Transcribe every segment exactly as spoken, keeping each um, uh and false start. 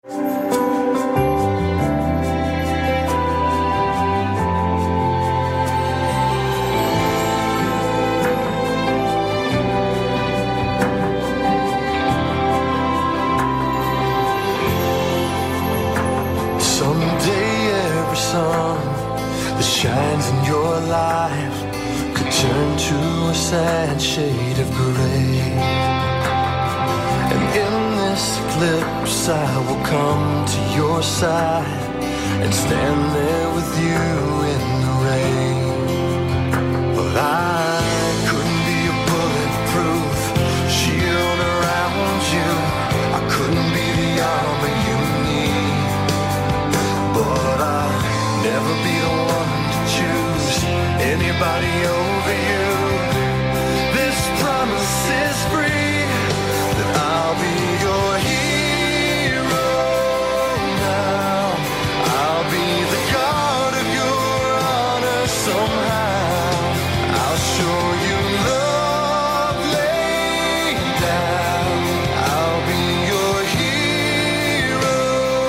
Shines in your life could turn to a sad shade of gray, and in this eclipse I will come to your side and stand there with you in the rain. But I couldn't be a bulletproof shield around you, I couldn't be the armor you need, but I'll never be the one choose anybody over you. This promise is free, that I'll be your hero now. I'll be the guard of your honor somehow. I'll show you love laid down. I'll be your hero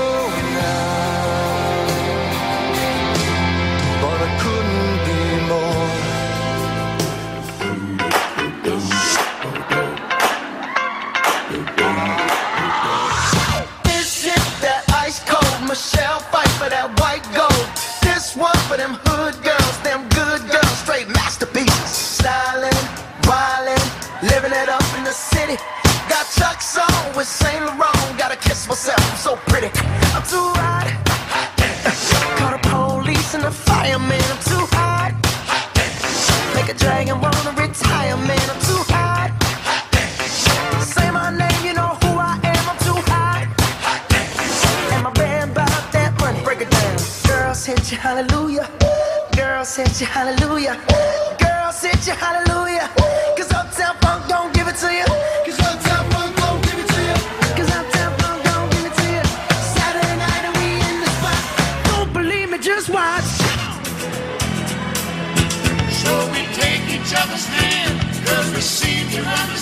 now. But I couldn't be more. This shit that ice cold Michelle fight for that white gold. This one for them hood girls, them good girls, straight masterpieces. Styling, wildin', living it up in the city. Got Chuck's on with Saint Laurent. Gotta kiss myself, I'm so pretty. I'm too hot. Call the police and the fireman, I'm too hot. Make a dragon wanna retire, man, I'm too hot. Say my name, you know who I am, I'm too hot. And my band bought that money, break it down. Girls hit you, hallelujah. Girls hit you, hallelujah. Girls hit you, hallelujah. Cause Uptown Funk don't give it to you. Cause Uptown Funk don't give it to you. Cause Uptown Funk don't give it to you. Saturday night and we in the spot. Don't believe me, just watch. So we take each other's hand, cause we seem to understand.